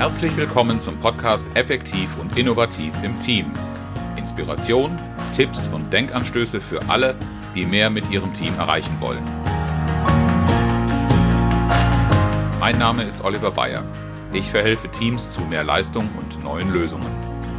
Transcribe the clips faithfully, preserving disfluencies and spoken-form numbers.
Herzlich willkommen zum Podcast Effektiv und Innovativ im Team. Inspiration, Tipps und Denkanstöße für alle, die mehr mit ihrem Team erreichen wollen. Mein Name ist Oliver Bayer. Ich verhelfe Teams zu mehr Leistung und neuen Lösungen.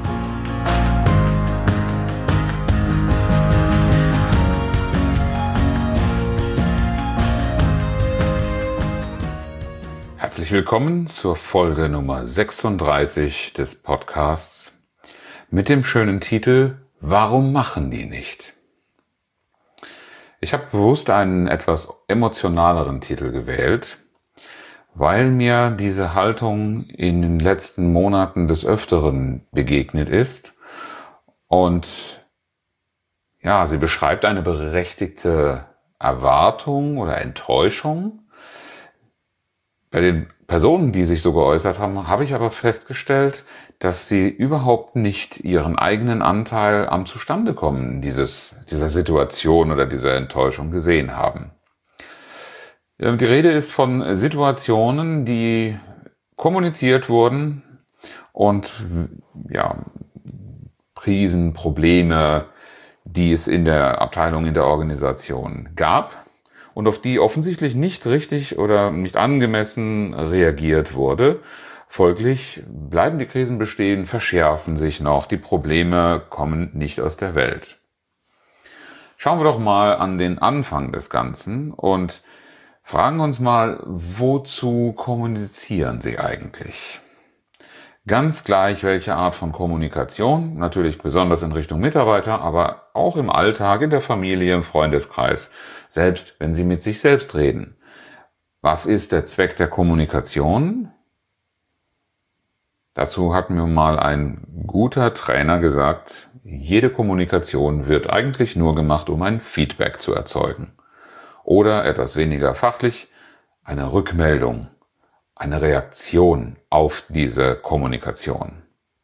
Herzlich willkommen zur Folge Nummer sechsunddreißig des Podcasts mit dem schönen Titel Warum machen die nicht? Ich habe bewusst einen etwas emotionaleren Titel gewählt, weil mir diese Haltung in den letzten Monaten des Öfteren begegnet ist und ja, sie beschreibt eine berechtigte Erwartung oder Enttäuschung. Bei den Personen, die sich so geäußert haben, habe ich aber festgestellt, dass sie überhaupt nicht ihren eigenen Anteil am Zustandekommen dieses, dieser Situation oder dieser Enttäuschung gesehen haben. Die Rede ist von Situationen, die kommuniziert wurden und ja, Krisen, Probleme, die es in der Abteilung, in der Organisation gab. Und auf die offensichtlich nicht richtig oder nicht angemessen reagiert wurde. Folglich bleiben die Krisen bestehen, verschärfen sich noch, die Probleme kommen nicht aus der Welt. Schauen wir doch mal an den Anfang des Ganzen und fragen uns mal, wozu kommunizieren Sie eigentlich? Ganz gleich, welche Art von Kommunikation, natürlich besonders in Richtung Mitarbeiter, aber auch im Alltag, in der Familie, im Freundeskreis, selbst wenn Sie mit sich selbst reden. Was ist der Zweck der Kommunikation? Dazu hat mir mal ein guter Trainer gesagt, jede Kommunikation wird eigentlich nur gemacht, um ein Feedback zu erzeugen. Oder etwas weniger fachlich, eine Rückmeldung, eine Reaktion auf diese Kommunikation.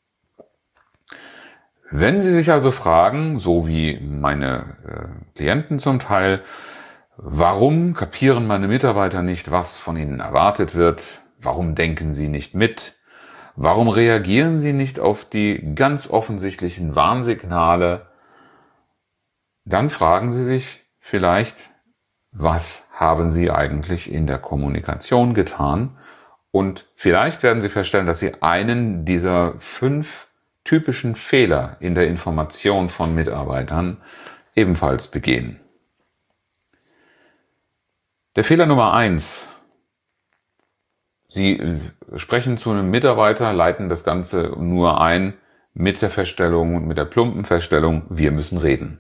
Wenn Sie sich also fragen, so wie meine äh, Klienten zum Teil, warum kapieren meine Mitarbeiter nicht, was von ihnen erwartet wird? Warum denken sie nicht mit? Warum reagieren sie nicht auf die ganz offensichtlichen Warnsignale? Dann fragen Sie sich vielleicht, was haben Sie eigentlich in der Kommunikation getan? Und vielleicht werden Sie feststellen, dass Sie einen dieser fünf typischen Fehler in der Information von Mitarbeitern ebenfalls begehen. Der Fehler Nummer eins. Sie sprechen zu einem Mitarbeiter, leiten das Ganze nur ein mit der Feststellung, mit der plumpen Feststellung, wir müssen reden.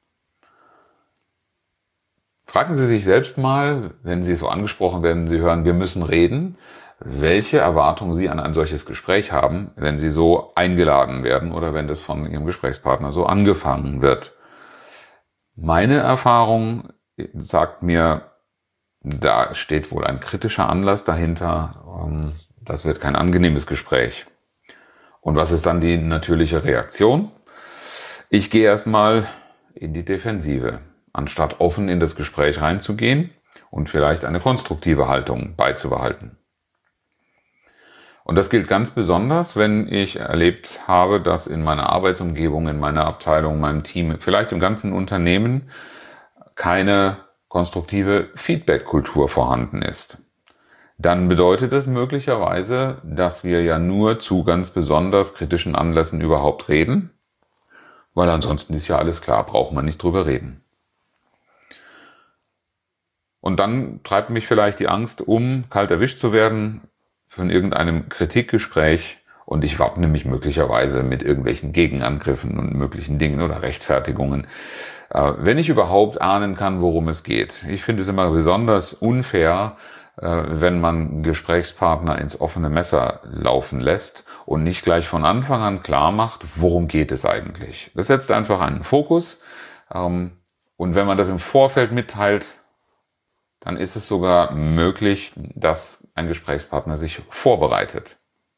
Fragen Sie sich selbst mal, wenn Sie so angesprochen werden, Sie hören, wir müssen reden, welche Erwartungen Sie an ein solches Gespräch haben, wenn Sie so eingeladen werden oder wenn das von Ihrem Gesprächspartner so angefangen wird. Meine Erfahrung sagt mir, da steht wohl ein kritischer Anlass dahinter. Das wird kein angenehmes Gespräch. Und was ist dann die natürliche Reaktion? Ich gehe erstmal in die Defensive, anstatt offen in das Gespräch reinzugehen und vielleicht eine konstruktive Haltung beizubehalten. Und das gilt ganz besonders, wenn ich erlebt habe, dass in meiner Arbeitsumgebung, in meiner Abteilung, meinem Team, vielleicht im ganzen Unternehmen keine konstruktive Feedback-Kultur vorhanden ist. Dann bedeutet es möglicherweise, dass wir ja nur zu ganz besonders kritischen Anlässen überhaupt reden, weil ansonsten ist ja alles klar, braucht man nicht drüber reden. Und dann treibt mich vielleicht die Angst um, kalt erwischt zu werden von irgendeinem Kritikgespräch und ich wappne mich möglicherweise mit irgendwelchen Gegenangriffen und möglichen Dingen oder Rechtfertigungen, wenn ich überhaupt ahnen kann, worum es geht. Ich finde es immer besonders unfair, wenn man Gesprächspartner ins offene Messer laufen lässt und nicht gleich von Anfang an klar macht, worum geht es eigentlich. Das setzt einfach einen Fokus und wenn man das im Vorfeld mitteilt, dann ist es sogar möglich, dass ein Gesprächspartner sich vorbereitet.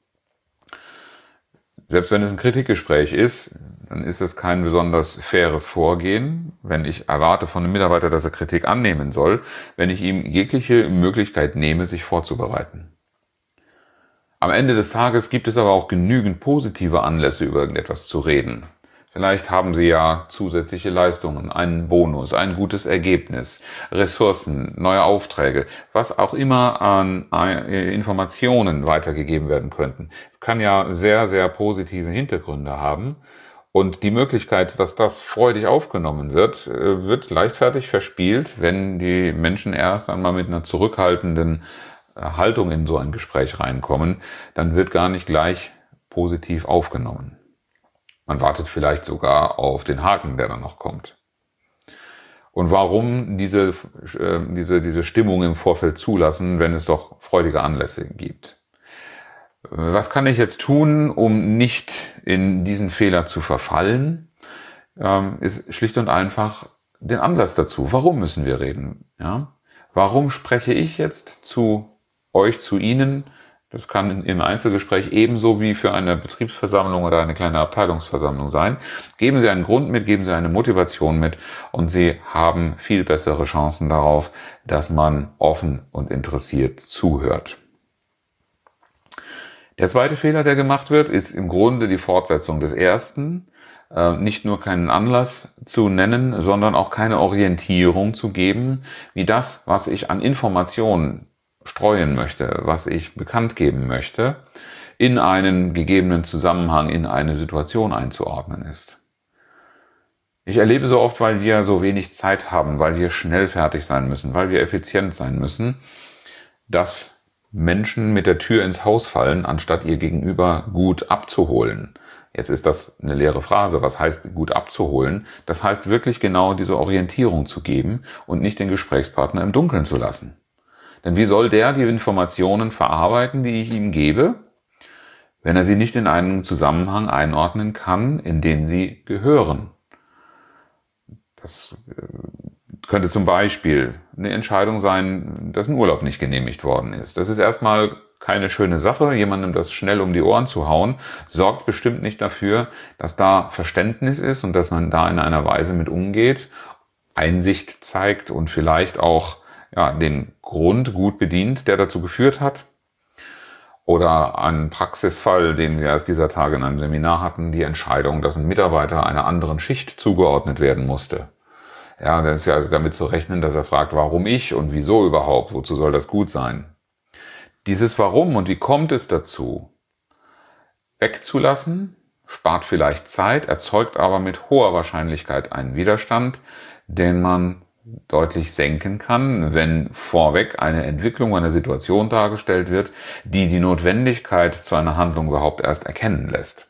Selbst wenn es ein Kritikgespräch ist, dann ist es kein besonders faires Vorgehen, wenn ich erwarte von einem Mitarbeiter, dass er Kritik annehmen soll, wenn ich ihm jegliche Möglichkeit nehme, sich vorzubereiten. Am Ende des Tages gibt es aber auch genügend positive Anlässe, über irgendetwas zu reden. Vielleicht haben Sie ja zusätzliche Leistungen, einen Bonus, ein gutes Ergebnis, Ressourcen, neue Aufträge, was auch immer an Informationen weitergegeben werden könnten. Es kann ja sehr, sehr positive Hintergründe haben. Und die Möglichkeit, dass das freudig aufgenommen wird, wird leichtfertig verspielt, wenn die Menschen erst einmal mit einer zurückhaltenden Haltung in so ein Gespräch reinkommen. Dann wird gar nicht gleich positiv aufgenommen. Man wartet vielleicht sogar auf den Haken, der dann noch kommt. Und warum diese, äh, diese, diese Stimmung im Vorfeld zulassen, wenn es doch freudige Anlässe gibt? Was kann ich jetzt tun, um nicht in diesen Fehler zu verfallen? Ähm, ist schlicht und einfach den Anlass dazu. Warum müssen wir reden? Ja? Warum spreche ich jetzt zu euch, zu Ihnen? Das kann im Einzelgespräch ebenso wie für eine Betriebsversammlung oder eine kleine Abteilungsversammlung sein. Geben Sie einen Grund mit, geben Sie eine Motivation mit und Sie haben viel bessere Chancen darauf, dass man offen und interessiert zuhört. Der zweite Fehler, der gemacht wird, ist im Grunde die Fortsetzung des ersten. Nicht nur keinen Anlass zu nennen, sondern auch keine Orientierung zu geben, wie das, was ich an Informationen streuen möchte, was ich bekannt geben möchte, in einen gegebenen Zusammenhang, in eine Situation einzuordnen ist. Ich erlebe so oft, weil wir so wenig Zeit haben, weil wir schnell fertig sein müssen, weil wir effizient sein müssen, dass Menschen mit der Tür ins Haus fallen, anstatt ihr Gegenüber gut abzuholen. Jetzt ist das eine leere Phrase. Was heißt gut abzuholen? Das heißt wirklich genau diese Orientierung zu geben und nicht den Gesprächspartner im Dunkeln zu lassen. Denn wie soll der die Informationen verarbeiten, die ich ihm gebe, wenn er sie nicht in einen Zusammenhang einordnen kann, in den sie gehören? Das könnte zum Beispiel eine Entscheidung sein, dass ein Urlaub nicht genehmigt worden ist. Das ist erstmal keine schöne Sache, jemandem das schnell um die Ohren zu hauen, sorgt bestimmt nicht dafür, dass da Verständnis ist und dass man da in einer Weise mit umgeht, Einsicht zeigt und vielleicht auch ja, den Grund gut bedient, der dazu geführt hat. Oder ein Praxisfall, den wir erst dieser Tage in einem Seminar hatten, die Entscheidung, dass ein Mitarbeiter einer anderen Schicht zugeordnet werden musste. Ja, das ist ja damit zu rechnen, dass er fragt, warum ich und wieso überhaupt, wozu soll das gut sein? Dieses Warum und wie kommt es dazu, wegzulassen, spart vielleicht Zeit, erzeugt aber mit hoher Wahrscheinlichkeit einen Widerstand, den man deutlich senken kann, wenn vorweg eine Entwicklung, eine Situation dargestellt wird, die die Notwendigkeit zu einer Handlung überhaupt erst erkennen lässt.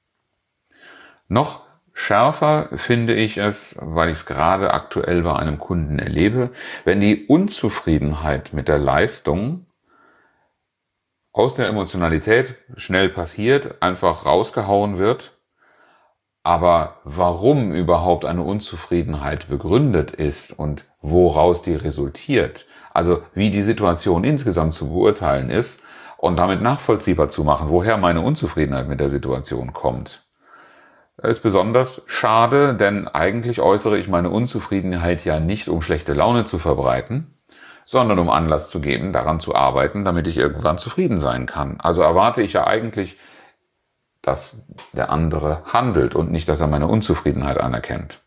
Noch schärfer finde ich es, weil ich es gerade aktuell bei einem Kunden erlebe, wenn die Unzufriedenheit mit der Leistung aus der Emotionalität schnell passiert, einfach rausgehauen wird, aber warum überhaupt eine Unzufriedenheit begründet ist und woraus die resultiert, also wie die Situation insgesamt zu beurteilen ist und damit nachvollziehbar zu machen, woher meine Unzufriedenheit mit der Situation kommt, ist besonders schade, denn eigentlich äußere ich meine Unzufriedenheit ja nicht, um schlechte Laune zu verbreiten, sondern um Anlass zu geben, daran zu arbeiten, damit ich irgendwann zufrieden sein kann. Also erwarte ich ja eigentlich, dass der andere handelt und nicht, dass er meine Unzufriedenheit anerkennt.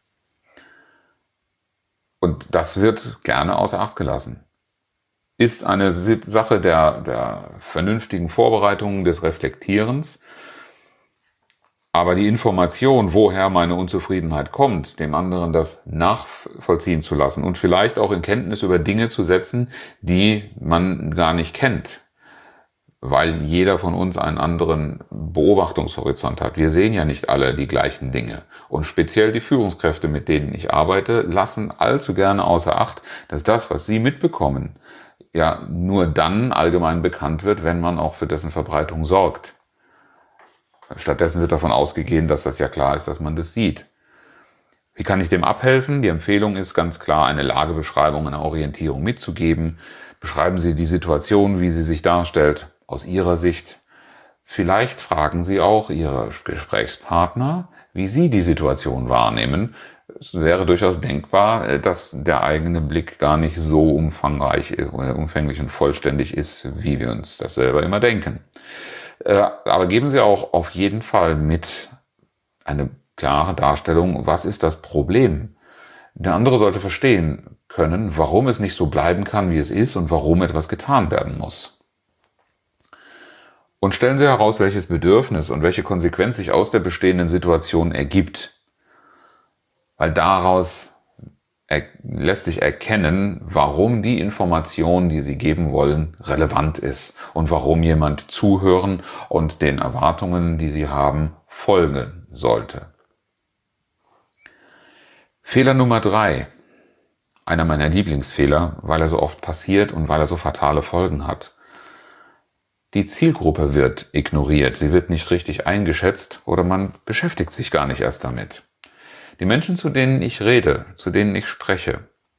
Und das wird gerne außer Acht gelassen. Ist eine Sache der, der vernünftigen Vorbereitung, des Reflektierens. Aber die Information, woher meine Unzufriedenheit kommt, dem anderen das nachvollziehen zu lassen und vielleicht auch in Kenntnis über Dinge zu setzen, die man gar nicht kennt, weil jeder von uns einen anderen Beobachtungshorizont hat. Wir sehen ja nicht alle die gleichen Dinge. Und speziell die Führungskräfte, mit denen ich arbeite, lassen allzu gerne außer Acht, dass das, was sie mitbekommen, ja nur dann allgemein bekannt wird, wenn man auch für dessen Verbreitung sorgt. Stattdessen wird davon ausgegangen, dass das ja klar ist, dass man das sieht. Wie kann ich dem abhelfen? Die Empfehlung ist ganz klar, eine Lagebeschreibung, eine Orientierung mitzugeben. Beschreiben Sie die Situation, wie sie sich darstellt, aus Ihrer Sicht. Vielleicht fragen Sie auch Ihre Gesprächspartner, wie sie die Situation wahrnehmen, es wäre durchaus denkbar, dass der eigene Blick gar nicht so umfangreich, umfänglich und vollständig ist, wie wir uns das selber immer denken. Aber geben Sie auch auf jeden Fall mit eine klare Darstellung, was ist das Problem? Der andere sollte verstehen können, warum es nicht so bleiben kann, wie es ist und warum etwas getan werden muss. Und stellen Sie heraus, welches Bedürfnis und welche Konsequenz sich aus der bestehenden Situation ergibt. Weil daraus er, lässt sich erkennen, warum die Information, die Sie geben wollen, relevant ist und warum jemand zuhören und den Erwartungen, die Sie haben, folgen sollte. Fehler Nummer drei. Einer meiner Lieblingsfehler, weil er so oft passiert und weil er so fatale Folgen hat. Die Zielgruppe wird ignoriert, sie wird nicht richtig eingeschätzt oder man beschäftigt sich gar nicht erst damit. Die Menschen, zu denen ich rede, zu denen ich spreche,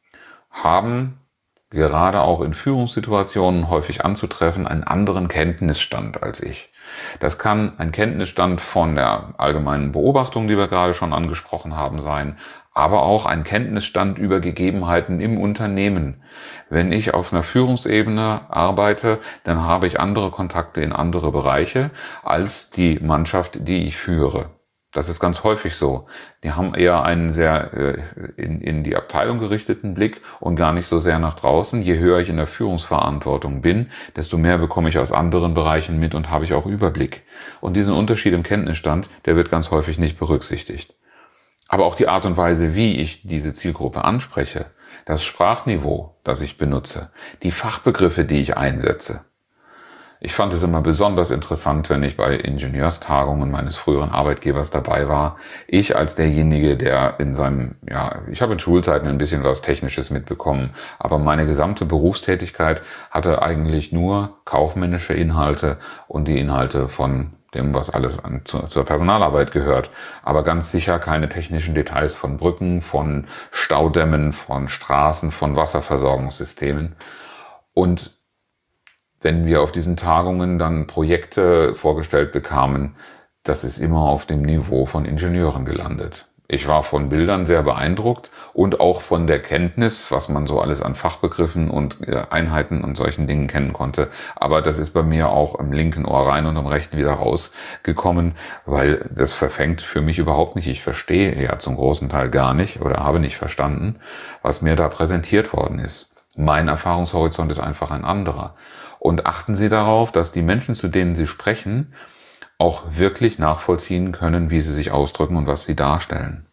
haben gerade auch in Führungssituationen häufig anzutreffen einen anderen Kenntnisstand als ich. Das kann ein Kenntnisstand von der allgemeinen Beobachtung, die wir gerade schon angesprochen haben, sein, aber auch ein Kenntnisstand über Gegebenheiten im Unternehmen. Wenn ich auf einer Führungsebene arbeite, dann habe ich andere Kontakte in andere Bereiche als die Mannschaft, die ich führe. Das ist ganz häufig so. Die haben eher einen sehr äh, in, in die Abteilung gerichteten Blick und gar nicht so sehr nach draußen. Je höher ich in der Führungsverantwortung bin, desto mehr bekomme ich aus anderen Bereichen mit und habe ich auch Überblick. Und diesen Unterschied im Kenntnisstand, der wird ganz häufig nicht berücksichtigt. Aber auch die Art und Weise, wie ich diese Zielgruppe anspreche, das Sprachniveau, das ich benutze, die Fachbegriffe, die ich einsetze. Ich fand es immer besonders interessant, wenn ich bei Ingenieurstagungen meines früheren Arbeitgebers dabei war. Ich als derjenige, der in seinem, ja, ich habe in Schulzeiten ein bisschen was Technisches mitbekommen, aber meine gesamte Berufstätigkeit hatte eigentlich nur kaufmännische Inhalte und die Inhalte von dem, was alles an, zu, zur Personalarbeit gehört. Aber ganz sicher keine technischen Details von Brücken, von Staudämmen, von Straßen, von Wasserversorgungssystemen. Und wenn wir auf diesen Tagungen dann Projekte vorgestellt bekamen, das ist immer auf dem Niveau von Ingenieuren gelandet. Ich war von Bildern sehr beeindruckt und auch von der Kenntnis, was man so alles an Fachbegriffen und Einheiten und solchen Dingen kennen konnte. Aber das ist bei mir auch im linken Ohr rein und im rechten wieder rausgekommen, weil das verfängt für mich überhaupt nicht. Ich verstehe ja zum großen Teil gar nicht oder habe nicht verstanden, was mir da präsentiert worden ist. Mein Erfahrungshorizont ist einfach ein anderer. Und achten Sie darauf, dass die Menschen, zu denen Sie sprechen, auch wirklich nachvollziehen können, wie sie sich ausdrücken und was sie darstellen.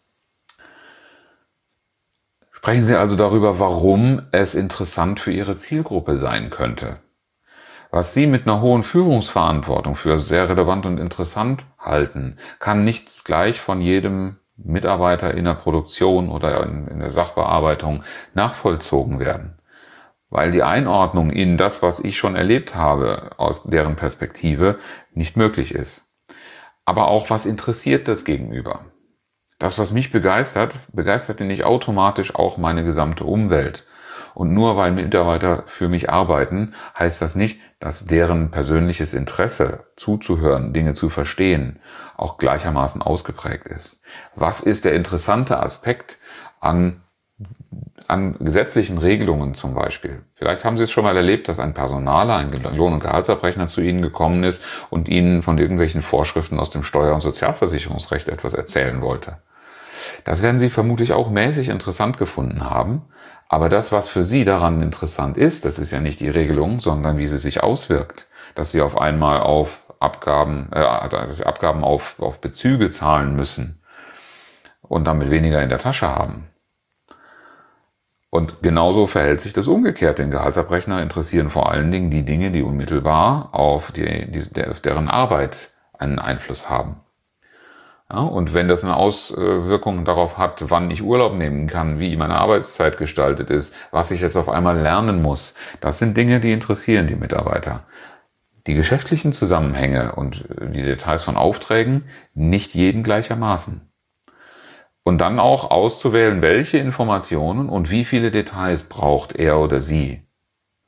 Sprechen Sie also darüber, warum es interessant für Ihre Zielgruppe sein könnte. Was Sie mit einer hohen Führungsverantwortung für sehr relevant und interessant halten, kann nicht gleich von jedem Mitarbeiter in der Produktion oder in der Sachbearbeitung nachvollzogen werden. Weil die Einordnung in das, was ich schon erlebt habe, aus deren Perspektive nicht möglich ist. Aber auch, was interessiert das Gegenüber? Das, was mich begeistert, begeistert nicht automatisch auch meine gesamte Umwelt. Und nur weil Mitarbeiter für mich arbeiten, heißt das nicht, dass deren persönliches Interesse zuzuhören, Dinge zu verstehen, auch gleichermaßen ausgeprägt ist. Was ist der interessante Aspekt an an gesetzlichen Regelungen zum Beispiel? Vielleicht haben Sie es schon mal erlebt, dass ein Personaler, ein Lohn- und Gehaltsabrechner zu Ihnen gekommen ist und Ihnen von irgendwelchen Vorschriften aus dem Steuer- und Sozialversicherungsrecht etwas erzählen wollte. Das werden Sie vermutlich auch mäßig interessant gefunden haben, aber das, was für Sie daran interessant ist, das ist ja nicht die Regelung, sondern wie sie sich auswirkt, dass Sie auf einmal auf Abgaben, äh, dass Sie Abgaben auf, auf Bezüge zahlen müssen und damit weniger in der Tasche haben. Und genauso verhält sich das umgekehrt. Den Gehaltsabrechner interessieren vor allen Dingen die Dinge, die unmittelbar auf, die, die, auf deren Arbeit einen Einfluss haben. Ja, und wenn das eine Auswirkung darauf hat, wann ich Urlaub nehmen kann, wie meine Arbeitszeit gestaltet ist, was ich jetzt auf einmal lernen muss, das sind Dinge, die interessieren die Mitarbeiter. Die geschäftlichen Zusammenhänge und die Details von Aufträgen nicht jeden gleichermaßen. Und dann auch auszuwählen, welche Informationen und wie viele Details braucht er oder sie.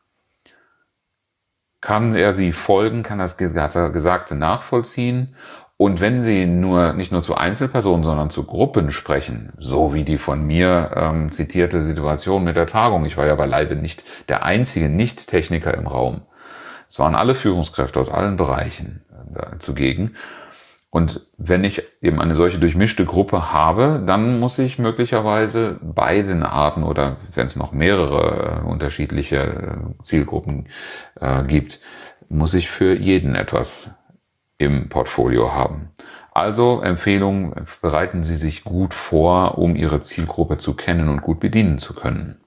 Kann er sie folgen, kann das Gesagte nachvollziehen Und wenn Sie nur nicht nur zu Einzelpersonen, sondern zu Gruppen sprechen, so wie die von mir ähm, zitierte Situation mit der Tagung, ich war ja beileibe nicht der einzige Nicht-Techniker im Raum. Es waren alle Führungskräfte aus allen Bereichen äh, zugegen. Und wenn ich eben eine solche durchmischte Gruppe habe, dann muss ich möglicherweise beiden Arten oder wenn es noch mehrere äh, unterschiedliche äh, Zielgruppen äh, gibt, muss ich für jeden etwas im Portfolio haben. Also Empfehlung, bereiten Sie sich gut vor, um Ihre Zielgruppe zu kennen und gut bedienen zu können.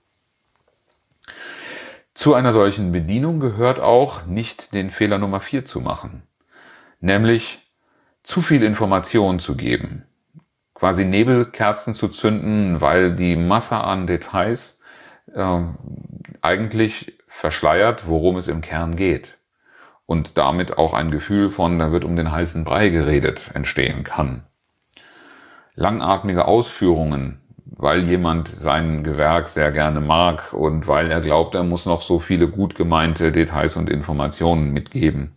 Zu einer solchen Bedienung gehört auch, nicht den Fehler Nummer vier zu machen, nämlich zu viel Information zu geben, quasi Nebelkerzen zu zünden, weil die Masse an Details äh, eigentlich verschleiert, worum es im Kern geht. Und damit auch ein Gefühl von, da wird um den heißen Brei geredet, entstehen kann. Langatmige Ausführungen, weil jemand sein Gewerk sehr gerne mag und weil er glaubt, er muss noch so viele gut gemeinte Details und Informationen mitgeben.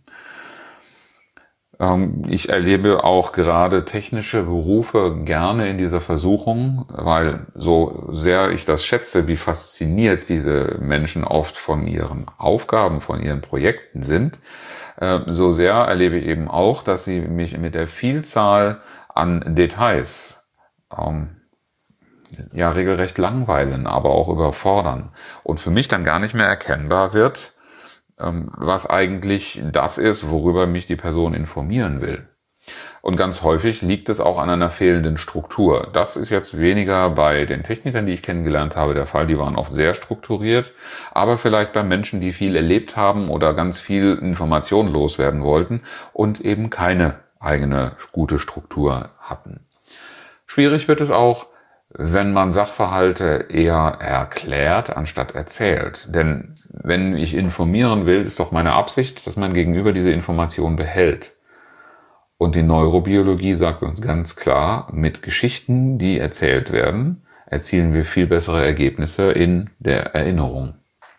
Ich erlebe auch gerade technische Berufe gerne in dieser Versuchung, weil so sehr ich das schätze, wie fasziniert diese Menschen oft von ihren Aufgaben, von ihren Projekten sind, so sehr erlebe ich eben auch, dass sie mich mit der Vielzahl an Details ähm, ja regelrecht langweilen, aber auch überfordern und für mich dann gar nicht mehr erkennbar wird, was eigentlich das ist, worüber mich die Person informieren will. Und ganz häufig liegt es auch an einer fehlenden Struktur. Das ist jetzt weniger bei den Technikern, die ich kennengelernt habe, der Fall. Die waren oft sehr strukturiert, aber vielleicht bei Menschen, die viel erlebt haben oder ganz viel Information loswerden wollten und eben keine eigene gute Struktur hatten. Schwierig wird es auch, wenn man Sachverhalte eher erklärt, anstatt erzählt. Denn wenn ich informieren will, ist doch meine Absicht, dass mein Gegenüber diese Information behält. Und die Neurobiologie sagt uns ganz klar, mit Geschichten, die erzählt werden, erzielen wir viel bessere Ergebnisse in der Erinnerung.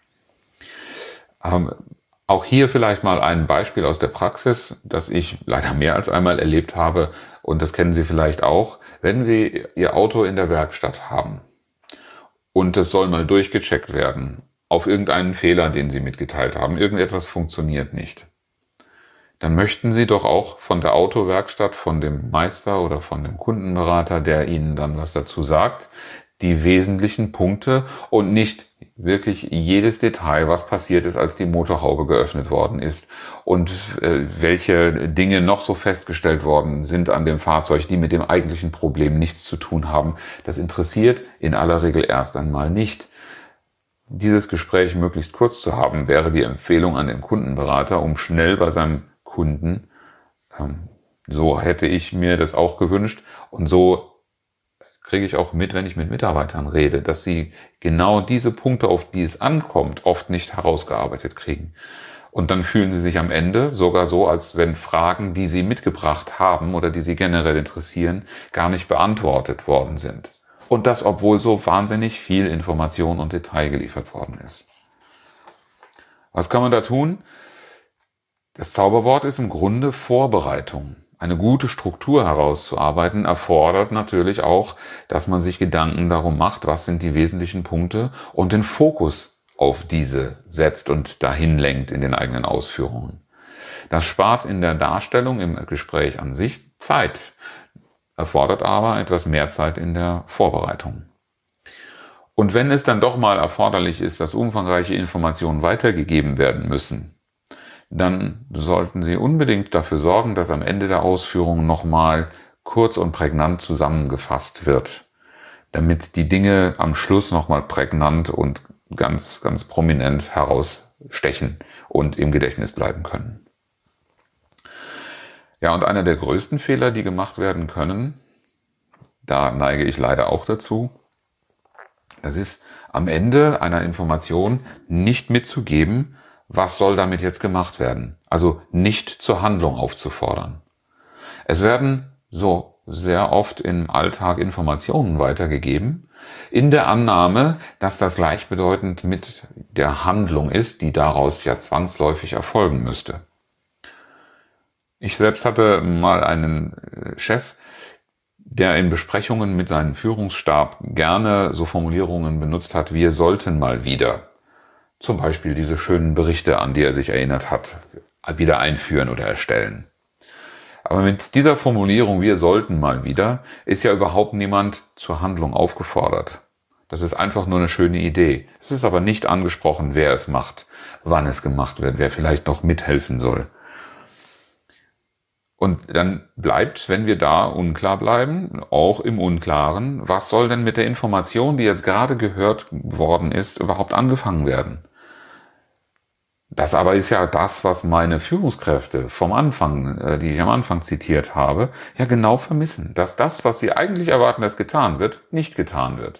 Ähm, auch hier vielleicht mal ein Beispiel aus der Praxis, das ich leider mehr als einmal erlebt habe, und das kennen Sie vielleicht auch. Wenn Sie Ihr Auto in der Werkstatt haben und es soll mal durchgecheckt werden auf irgendeinen Fehler, den Sie mitgeteilt haben, irgendetwas funktioniert nicht, dann möchten Sie doch auch von der Autowerkstatt, von dem Meister oder von dem Kundenberater, der Ihnen dann was dazu sagt, die wesentlichen Punkte und nicht wirklich jedes Detail, was passiert ist, als die Motorhaube geöffnet worden ist und äh, welche Dinge noch so festgestellt worden sind an dem Fahrzeug, die mit dem eigentlichen Problem nichts zu tun haben. Das interessiert in aller Regel erst einmal nicht. Dieses Gespräch möglichst kurz zu haben, wäre die Empfehlung an den Kundenberater, um schnell bei seinem Kunden, ähm, so hätte ich mir das auch gewünscht und so kriege ich auch mit, wenn ich mit Mitarbeitern rede, dass sie genau diese Punkte, auf die es ankommt, oft nicht herausgearbeitet kriegen. Und dann fühlen sie sich am Ende sogar so, als wenn Fragen, die sie mitgebracht haben oder die sie generell interessieren, gar nicht beantwortet worden sind. Und das, obwohl so wahnsinnig viel Information und Detail geliefert worden ist. Was kann man da tun? Das Zauberwort ist im Grunde Vorbereitung. Eine gute Struktur herauszuarbeiten erfordert natürlich auch, dass man sich Gedanken darum macht, was sind die wesentlichen Punkte und den Fokus auf diese setzt und dahin lenkt in den eigenen Ausführungen. Das spart in der Darstellung im Gespräch an sich Zeit, erfordert aber etwas mehr Zeit in der Vorbereitung. Und wenn es dann doch mal erforderlich ist, dass umfangreiche Informationen weitergegeben werden müssen, dann sollten Sie unbedingt dafür sorgen, dass am Ende der Ausführung nochmal kurz und prägnant zusammengefasst wird, damit die Dinge am Schluss nochmal prägnant und ganz, ganz prominent herausstechen und im Gedächtnis bleiben können. Ja, und einer der größten Fehler, die gemacht werden können, da neige ich leider auch dazu, das ist am Ende einer Information nicht mitzugeben, was soll damit jetzt gemacht werden? Also nicht zur Handlung aufzufordern. Es werden so sehr oft im Alltag Informationen weitergegeben, in der Annahme, dass das gleichbedeutend mit der Handlung ist, die daraus ja zwangsläufig erfolgen müsste. Ich selbst hatte mal einen Chef, der in Besprechungen mit seinem Führungsstab gerne so Formulierungen benutzt hat, wir sollten mal wieder. Zum Beispiel diese schönen Berichte, an die er sich erinnert hat, wieder einführen oder erstellen. Aber mit dieser Formulierung, wir sollten mal wieder, ist ja überhaupt niemand zur Handlung aufgefordert. Das ist einfach nur eine schöne Idee. Es ist aber nicht angesprochen, wer es macht, wann es gemacht wird, wer vielleicht noch mithelfen soll. Und dann bleibt, wenn wir da unklar bleiben, auch im Unklaren, was soll denn mit der Information, die jetzt gerade gehört worden ist, überhaupt angefangen werden? Das aber ist ja das, was meine Führungskräfte vom Anfang, die ich am Anfang zitiert habe, ja genau vermissen. Dass das, was sie eigentlich erwarten, dass getan wird, nicht getan wird.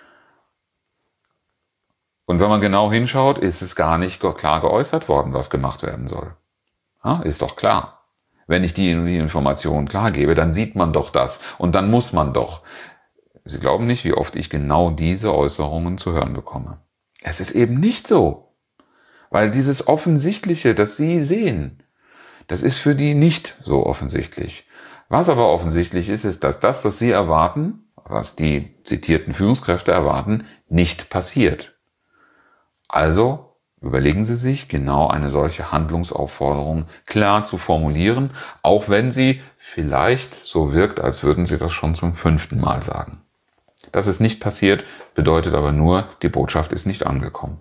Und wenn man genau hinschaut, ist es gar nicht klar geäußert worden, was gemacht werden soll. Ja, ist doch klar. Wenn ich die, die Information klar gebe, dann sieht man doch das. Und dann muss man doch. Sie glauben nicht, wie oft ich genau diese Äußerungen zu hören bekomme. Es ist eben nicht so. Weil dieses Offensichtliche, das Sie sehen, das ist für die nicht so offensichtlich. Was aber offensichtlich ist, ist, dass das, was Sie erwarten, was die zitierten Führungskräfte erwarten, nicht passiert. Also überlegen Sie sich, genau eine solche Handlungsaufforderung klar zu formulieren, auch wenn sie vielleicht so wirkt, als würden Sie das schon zum fünften Mal sagen. Dass es nicht passiert, bedeutet aber nur, die Botschaft ist nicht angekommen.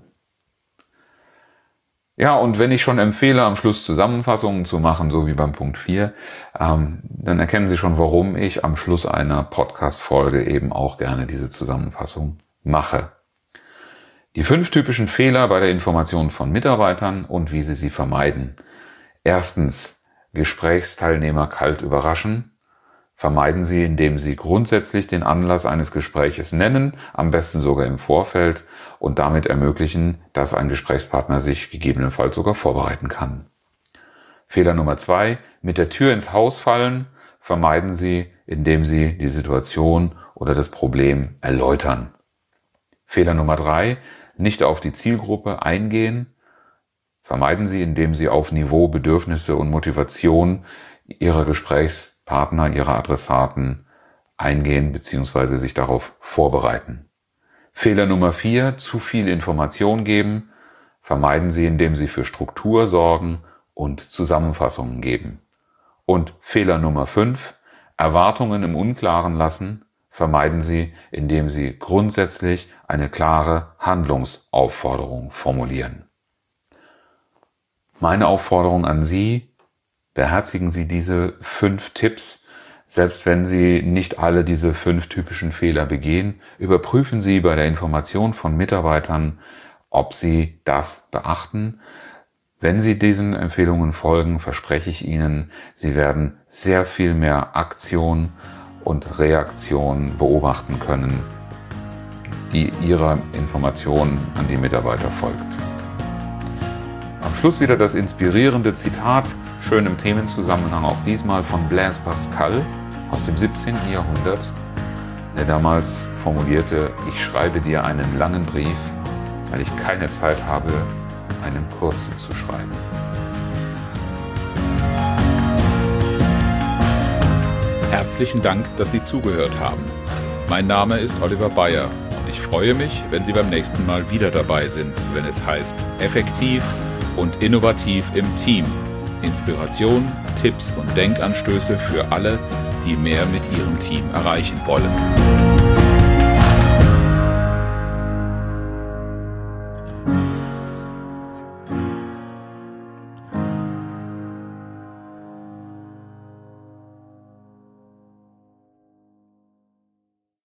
Ja, und wenn ich schon empfehle, am Schluss Zusammenfassungen zu machen, so wie beim Punkt vier, ähm, dann erkennen Sie schon, warum ich am Schluss einer Podcast-Folge eben auch gerne diese Zusammenfassung mache. Die fünf typischen Fehler bei der Information von Mitarbeitern und wie Sie sie vermeiden. Erstens, Gesprächsteilnehmer kalt überraschen. Vermeiden Sie, indem Sie grundsätzlich den Anlass eines Gespräches nennen, am besten sogar im Vorfeld, und damit ermöglichen, dass ein Gesprächspartner sich gegebenenfalls sogar vorbereiten kann. Fehler Nummer zwei, mit der Tür ins Haus fallen. Vermeiden Sie, indem Sie die Situation oder das Problem erläutern. Fehler Nummer drei, nicht auf die Zielgruppe eingehen. Vermeiden Sie, indem Sie auf Niveau, Bedürfnisse und Motivation Ihrer Gesprächspartner, Ihrer Adressaten eingehen bzw. sich darauf vorbereiten. Fehler Nummer vier, zu viel Information geben. Vermeiden Sie, indem Sie für Struktur sorgen und Zusammenfassungen geben. Und Fehler Nummer fünf, Erwartungen im Unklaren lassen. Vermeiden Sie, indem Sie grundsätzlich eine klare Handlungsaufforderung formulieren. Meine Aufforderung an Sie: Beherzigen Sie diese fünf Tipps. Selbst wenn Sie nicht alle diese fünf typischen Fehler begehen, überprüfen Sie bei der Information von Mitarbeitern, ob Sie das beachten. Wenn Sie diesen Empfehlungen folgen, verspreche ich Ihnen, Sie werden sehr viel mehr Aktion und Reaktion beobachten können, die Ihrer Information an die Mitarbeiter folgt. Am Schluss wieder das inspirierende Zitat, schön im Themenzusammenhang, auch diesmal von Blaise Pascal aus dem siebzehnten Jahrhundert, der damals formulierte: Ich schreibe dir einen langen Brief, weil ich keine Zeit habe, einen kurzen zu schreiben. Herzlichen Dank, dass Sie zugehört haben. Mein Name ist Oliver Bayer und ich freue mich, wenn Sie beim nächsten Mal wieder dabei sind, wenn es heißt Effektiv und innovativ im Team. Inspiration, Tipps und Denkanstöße für alle, die mehr mit ihrem Team erreichen wollen.